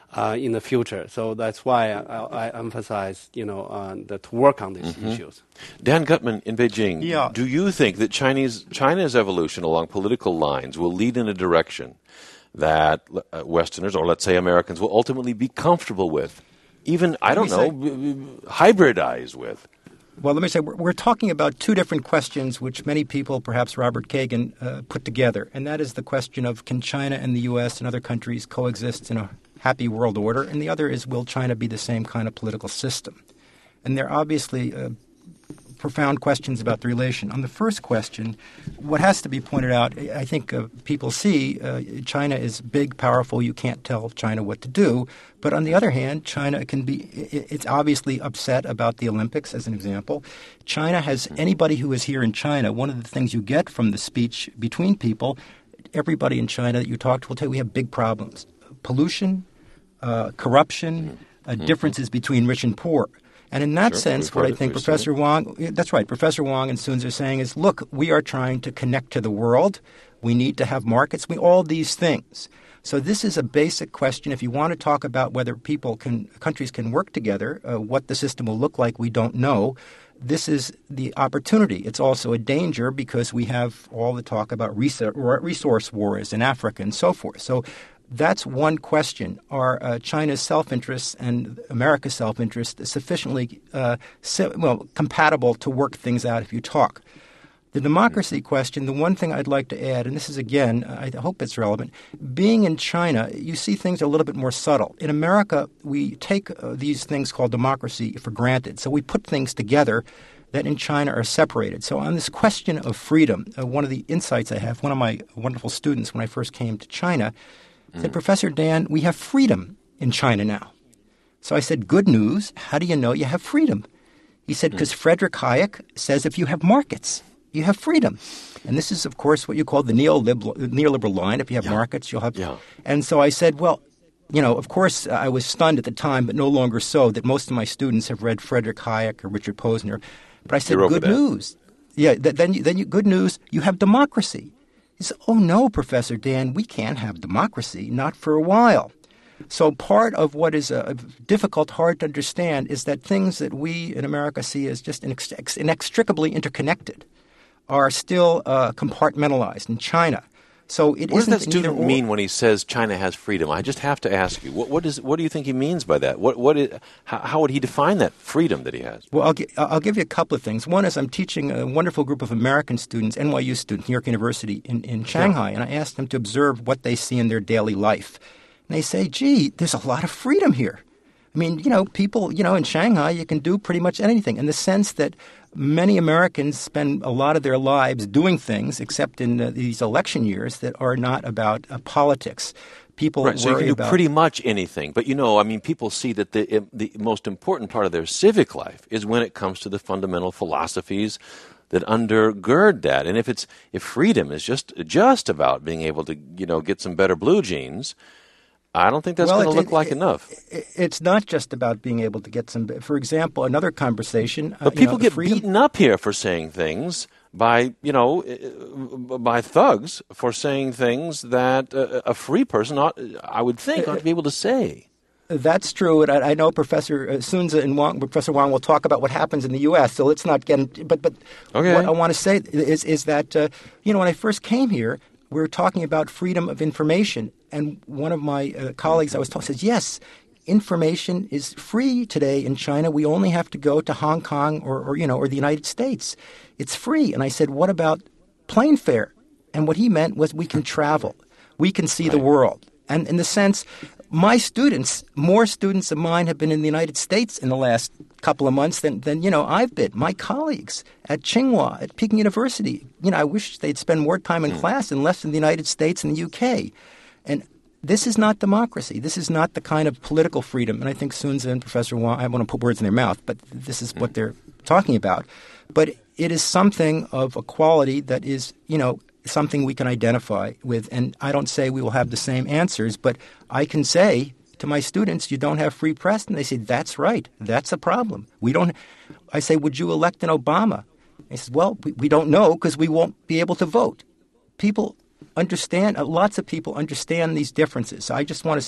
Speaker 5: uh, in the future. So that's why I, I emphasize, you know, uh, that to work on these
Speaker 3: mm-hmm.
Speaker 5: issues.
Speaker 3: Dan Gutman in Beijing,
Speaker 7: yeah.
Speaker 3: do you think that Chinese China's evolution along political lines will lead in a direction that uh, Westerners, or let's say Americans, will ultimately be comfortable with, even, I don't know, say, hybridize with?
Speaker 7: Well, let me say, we're, we're talking about two different questions which many people, perhaps Robert Kagan, uh, put together. And that is the question of, can China and the U S and other countries coexist in a happy world order? And the other is, will China be the same kind of political system? And they're obviously uh, profound questions about the relation. On the first question, what has to be pointed out, I think uh, people see uh, China is big, powerful. You can't tell China what to do. But on the other hand, China can be – it's obviously upset about the Olympics, as an example. China has – anybody who is here in China, one of the things you get from the speech between people, everybody in China that you talk to will tell you we have big problems. Pollution, uh, corruption, uh, differences between rich and poor. And in that
Speaker 3: sure,
Speaker 7: sense, what I think Professor Wang – that's right, Professor Wang and Sun are saying is, look, we are trying to connect to the world. We need to have markets. We all these things. So this is a basic question. If you want to talk about whether people can – countries can work together, uh, what the system will look like, we don't know. This is the opportunity. It's also a danger because we have all the talk about resource wars in Africa and so forth. So that's one question. Are uh, China's self-interests and America's self-interest sufficiently uh, si- well compatible to work things out if you talk? The democracy question, the one thing I'd like to add, and this is, again, I hope it's relevant, being in China, you see things a little bit more subtle. In America, we take uh, these things called democracy for granted. So we put things together that in China are separated. So on this question of freedom, uh, one of the insights I have, one of my wonderful students when I first came to China said, Professor Dan, we have freedom in China now. So I said, good news. How do you know you have freedom? He said, because Frederick Hayek says if you have markets, you have freedom. And this is, of course, what you call the neoliberal, neoliberal line. If you have yeah. markets, you'll have yeah. – and so I said, well, you know, of course, I was stunned at the time, but no longer so, that most of my students have read Frederick Hayek or Richard Posner. But I said, good news. Yeah, th- then, you, then you, good news, you have democracy. He said, oh, no, Professor Dan, we can't have democracy, not for a while. So part of what is uh, difficult, hard to understand, is that things that we in America see as just inex- inextricably interconnected are still uh, compartmentalized in China. So it
Speaker 3: what
Speaker 7: isn't
Speaker 3: does that student
Speaker 7: or-
Speaker 3: mean when he says China has freedom? I just have to ask you, what, what, is, what do you think he means by that? What, what is, how, how would he define that freedom that he has?
Speaker 7: Well, I'll, gi- I'll give you a couple of things. One is I'm teaching a wonderful group of American students, N Y U students, New York University in, in Shanghai, yeah. and I asked them to observe what they see in their daily life. And they say, gee, there's a lot of freedom here. I mean, you know, people, you know, in Shanghai, you can do pretty much anything in the sense that many Americans spend a lot of their lives doing things, except in uh, these election years, that are not about uh, politics. People
Speaker 3: right, so you
Speaker 7: worry
Speaker 3: can do
Speaker 7: about
Speaker 3: pretty much anything. But, you know, I mean, people see that the the most important part of their civic life is when it comes to the fundamental philosophies that undergird that. And if it's if freedom is just just about being able to, you know, get some better blue jeans, I don't think that's
Speaker 7: well,
Speaker 3: going to look
Speaker 7: it,
Speaker 3: like
Speaker 7: it,
Speaker 3: enough.
Speaker 7: It, it's not just about being able to get some. For example, another conversation.
Speaker 3: But
Speaker 7: uh,
Speaker 3: people
Speaker 7: you know,
Speaker 3: get
Speaker 7: freedom,
Speaker 3: beaten up here for saying things by, you know, by thugs for saying things that a, a free person ought, I would think, ought to be able to say.
Speaker 7: That's true, and I, I know Professor Sunza and Wang, Professor Wang will talk about what happens in the U S. So let's not get into. But but
Speaker 3: okay.
Speaker 7: what I want to say is is that uh, you know when I first came here, we were talking about freedom of information, and one of my uh, colleagues I was talking says, yes, information is free today in China. We only have to go to Hong Kong or, or you know or the United States. It's free. And I said, what about plane fare? And what he meant was we can travel, we can see right. the world, and in the sense. My students, more students of mine have been in the United States in the last couple of months than, than you know, I've been. My colleagues at Tsinghua, at Peking University, you know, I wish they'd spend more time in class and less in the United States and the U K. And this is not democracy. This is not the kind of political freedom. And I think Sunza and Professor Wang, I don't want to put words in their mouth, but this is what they're talking about. But it is something of a quality that is, you know, something we can identify with. And I don't say we will have the same answers, but I can say to my students, you don't have free press. And they say, that's right. That's a problem. We don't. I say, would you elect an Obama? They said, well, we, we don't know because we won't be able to vote. People understand, uh, lots of people understand these differences. So I just want to say,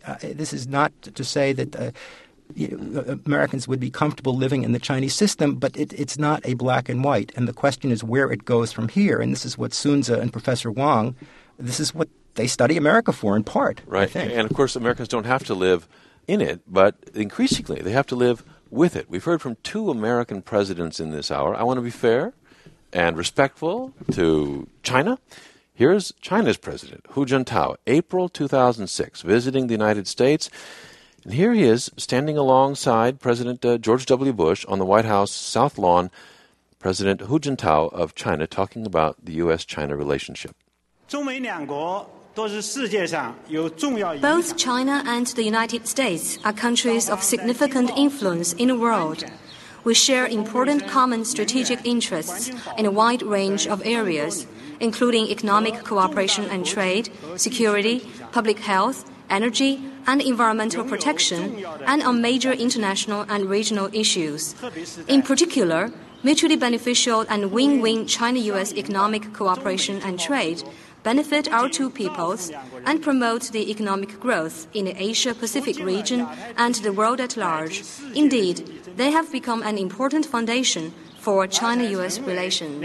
Speaker 7: uh, this is not to say that uh, you know, Americans would be comfortable living in the Chinese system, but it, it's not a black and white. And the question is where it goes from here. And this is what Sunza and Professor Wang, this is what they study America for in part.
Speaker 3: Right. And, of course, Americans don't have to live in it, but increasingly they have to live with it. We've heard from two American presidents in this hour. I want to be fair and respectful to China. Here's China's president, Hu Jintao, April two thousand six, visiting the United States. And here he is, standing alongside President uh, George W. Bush on the White House South Lawn, President Hu Jintao of China, talking about the U S China relationship.
Speaker 9: Both China and the United States are countries of significant influence in the world. We share important common strategic interests in a wide range of areas, including economic cooperation and trade, security, public health, energy, and environmental protection, and on major international and regional issues. In particular, mutually beneficial and win-win China-U S economic cooperation and trade benefit our two peoples and promote the economic growth in the Asia-Pacific region and the world at large. Indeed, they have become an important foundation for China-U S relations.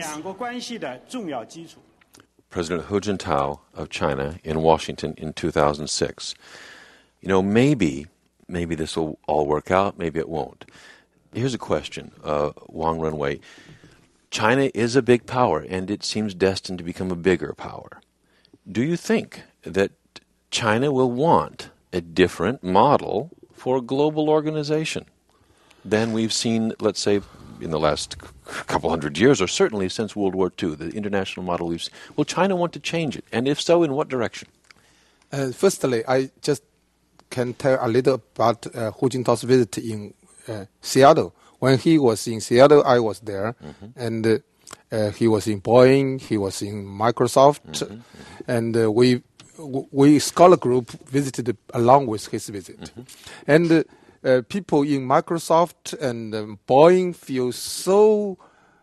Speaker 3: President Hu Jintao of China in Washington in two thousand six. You know, maybe, maybe this will all work out, maybe it won't. Here's a question, uh, Wang Runwei. China is a big power, and it seems destined to become a bigger power. Do you think that China will want a different model for a global organization than we've seen, let's say, in the last couple hundred years, or certainly since World War Two, the international model we've seen? Will China want to change it? And if so, in what direction?
Speaker 4: Uh, firstly, I just can tell a little about uh, Hu Jintao's visit in uh, Seattle. When he was in Seattle, I was there, mm-hmm. and uh, uh, he was in Boeing, he was in Microsoft, mm-hmm. and uh, we we scholar group visited along with his visit, mm-hmm. and uh, uh, people in Microsoft and um, Boeing feel so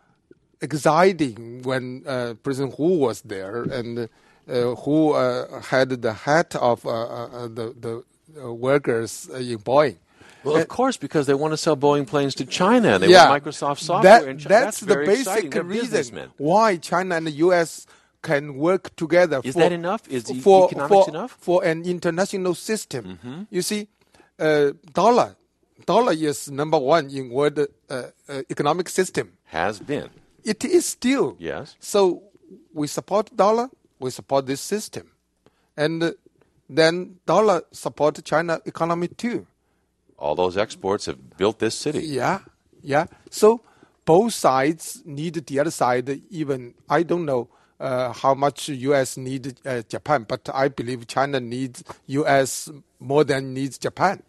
Speaker 4: exciting when uh, President Hu was there, and uh, Hu uh, had the hat of uh, uh, the the uh, workers in Boeing.
Speaker 3: Well, of course, because they want to sell Boeing planes to China, and they
Speaker 4: yeah,
Speaker 3: want Microsoft software
Speaker 4: that,
Speaker 3: in China.
Speaker 4: That's,
Speaker 3: that's
Speaker 4: the basic reason why China and the U S can work together.
Speaker 3: Is
Speaker 4: for,
Speaker 3: that enough? Is the
Speaker 4: for,
Speaker 3: economics
Speaker 4: for,
Speaker 3: enough?
Speaker 4: For an international system.
Speaker 3: Mm-hmm.
Speaker 4: You see, uh, dollar, dollar is number one in world uh, uh, economic system.
Speaker 3: Has been.
Speaker 4: It is still.
Speaker 3: Yes.
Speaker 4: So we support dollar, we support this system. And uh, then dollar support China economy too.
Speaker 3: All those exports have built this city.
Speaker 4: Yeah, yeah. So both sides need the other side. Even I don't know uh, how much U S need uh, Japan, but I believe China needs U S more than needs Japan.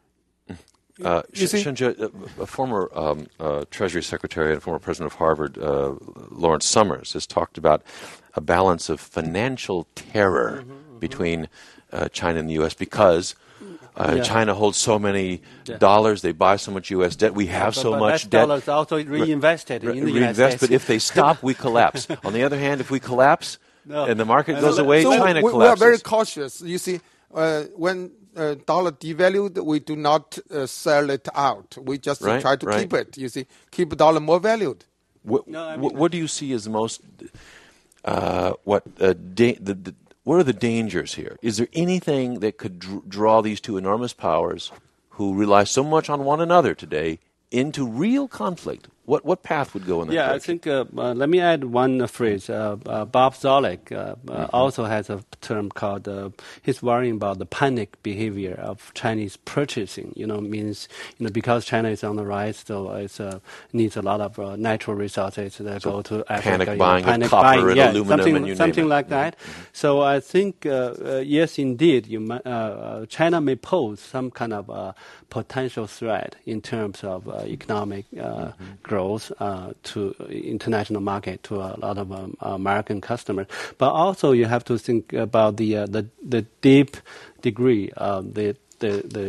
Speaker 3: Uh, Shenjie, a former um, uh, Treasury Secretary and former President of Harvard, uh, Lawrence Summers, has talked about a balance of financial terror mm-hmm, mm-hmm. between uh, China and the U S because Uh, yeah. China holds so many yeah. dollars. They buy so much U S debt. We have
Speaker 5: but,
Speaker 3: so
Speaker 5: but
Speaker 3: much
Speaker 5: that
Speaker 3: debt.
Speaker 5: Dollars also reinvested
Speaker 3: Re-
Speaker 5: in the
Speaker 3: reinvest,
Speaker 5: United States.
Speaker 3: But if they stop, we collapse. On the other hand, if we collapse no. and the market goes
Speaker 4: so,
Speaker 3: away,
Speaker 4: so
Speaker 3: China
Speaker 4: we,
Speaker 3: collapses.
Speaker 4: We are very cautious. You see, uh, when uh, dollar devalued, we do not uh, sell it out. We just
Speaker 3: right,
Speaker 4: try to
Speaker 3: right.
Speaker 4: keep it. You see, keep dollar more valued.
Speaker 3: What,
Speaker 5: no, I mean,
Speaker 3: what, what do you see as the most? Uh, what uh, da- the, the What are the dangers here? Is there anything that could dr- draw these two enormous powers who rely so much on one another today into real conflict? What what path would go in that
Speaker 5: yeah,
Speaker 3: direction?
Speaker 5: I think, uh, uh, let me add one uh, phrase. Uh, uh, Bob Zoellick uh, uh, mm-hmm. also has a term called, uh, he's worrying about the panic behavior of Chinese purchasing, you know, means, you know, because China is on the rise, so it uh, needs a lot of uh, natural resources that
Speaker 3: so
Speaker 5: go to Africa.
Speaker 3: Panic
Speaker 5: you know,
Speaker 3: buying
Speaker 5: panic
Speaker 3: of copper
Speaker 5: buying,
Speaker 3: and
Speaker 5: yeah,
Speaker 3: aluminum
Speaker 5: something,
Speaker 3: and you
Speaker 5: something
Speaker 3: name it.
Speaker 5: like that.
Speaker 3: Mm-hmm.
Speaker 5: So I think, uh, uh, yes, indeed, you, uh, uh, China may pose some kind of uh, potential threat in terms of uh, economic uh, mm-hmm. growth uh, to international market, to a lot of um, American customers. But also you have to think about the uh, the, the deep degree of the, the, the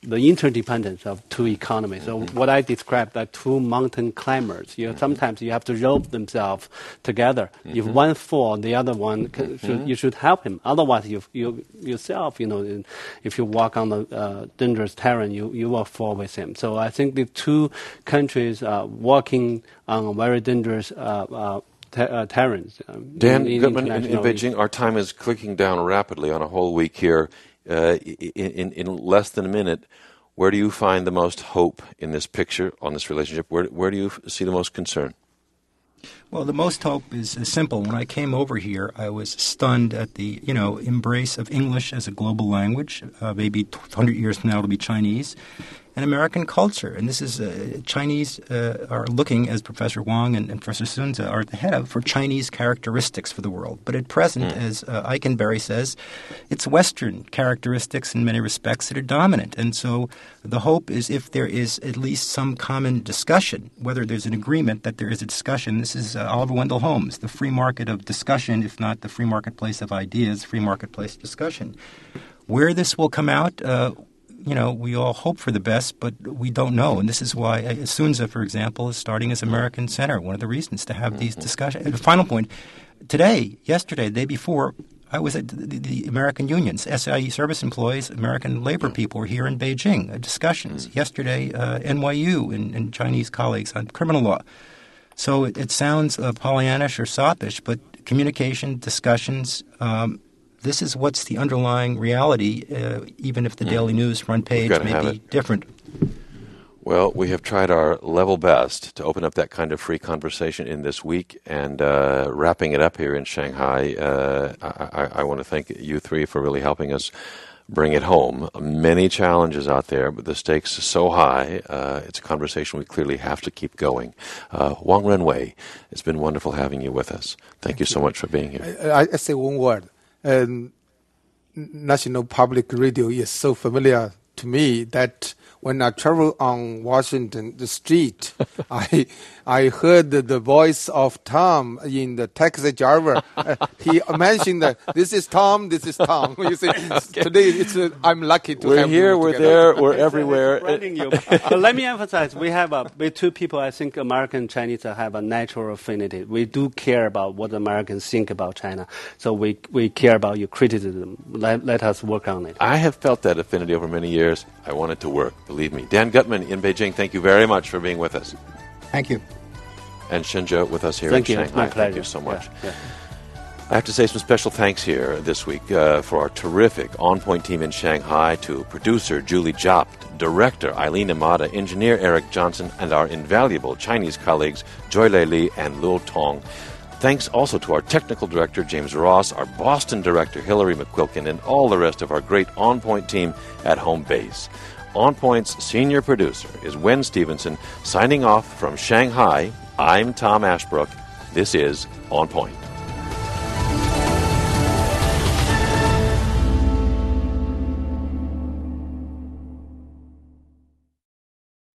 Speaker 5: the interdependence of two economies. So what I described are two mountain climbers. You know, sometimes you have to rope themselves together. Mm-hmm. If one falls, the other one can, mm-hmm. should, you should help him. Otherwise, you you yourself, you know, if you walk on the uh, dangerous terrain, you you will fall with him. So I think the two countries are working on a very dangerous Uh, uh, Ter- uh, terrans. Um,
Speaker 3: Dan
Speaker 5: in, in
Speaker 3: Gutman, in, in Beijing, our time is clicking down rapidly on a whole week here. Uh, in, in, in less than a minute, where do you find the most hope in this picture, on this relationship? Where, where do you see the most concern?
Speaker 7: Well, the most hope is, is simple. When I came over here, I was stunned at the, you know, embrace of English as a global language. Uh, maybe one hundred years from now it'll be Chinese. And American culture. And this is uh, Chinese uh, are looking, as Professor Wang and, and Professor Sunza are at the head of, for Chinese characteristics for the world. But at present, mm. as uh, Eikenberry says, it's Western characteristics in many respects that are dominant. And so the hope is if there is at least some common discussion, whether there's an agreement that there is a discussion. This is uh, Oliver Wendell Holmes, the free market of discussion, if not the free marketplace of ideas, free marketplace discussion. Where this will come out, uh, you know, we all hope for the best, but we don't know. And this is why uh, Sunza, for example, is starting as American Center, one of the reasons to have these discussions. And the final point, today, yesterday, the day before, I was at the, the American unions, S I E service employees, American labor people were here in Beijing, uh, discussions. Yesterday, uh, N Y U and, and Chinese colleagues on criminal law. So it, it sounds uh, Pollyannish or soppish, but communication, discussions, um, this is what's the underlying reality, uh, even if the mm. Daily News front page may be it. different.
Speaker 3: Well, we have tried our level best to open up that kind of free conversation in this week. And uh, wrapping it up here in Shanghai, uh, I, I, I want to thank you three for really helping us bring it home. Many challenges out there, but the stakes are so high. Uh, it's a conversation we clearly have to keep going. Uh, Wang Renwei, it's been wonderful having you with us. Thank, thank you so much for being here.
Speaker 4: I, I say one word. Um, National Public Radio is so familiar to me that when I travel on Washington the street, I I heard the, the voice of Tom in the taxi driver. Uh, he mentioned that this is Tom, this is Tom. You see, okay. Today it's uh, I'm lucky to
Speaker 3: we're
Speaker 4: have
Speaker 3: here,
Speaker 4: you
Speaker 3: we're
Speaker 4: together.
Speaker 3: there, we're everywhere.
Speaker 5: But let me emphasize, we have a, with two people, I think American and Chinese have a natural affinity. We do care about what Americans think about China, so we we care about your criticism. Let, let us work on it.
Speaker 3: I have felt that affinity over many years. I want it to work, believe me. Dan Gutman in Beijing, thank you very much for being with us.
Speaker 7: Thank you.
Speaker 3: And Shinja with us here
Speaker 5: thank
Speaker 3: in
Speaker 5: you.
Speaker 3: Shanghai.
Speaker 5: My
Speaker 3: Thank you so much.
Speaker 5: Yeah, yeah.
Speaker 3: I have to say some special thanks here this week uh, for our terrific On Point team in Shanghai, to producer Julie Jopt, director Eileen Imada, engineer Eric Johnson, and our invaluable Chinese colleagues Joy Lei Li and Luo Tong. Thanks also to our technical director James Ross, our Boston director Hillary McQuilkin, and all the rest of our great On Point team at home base. On Point's senior producer is Wen Stevenson, signing off from Shanghai. I'm Tom Ashbrook. This is On Point.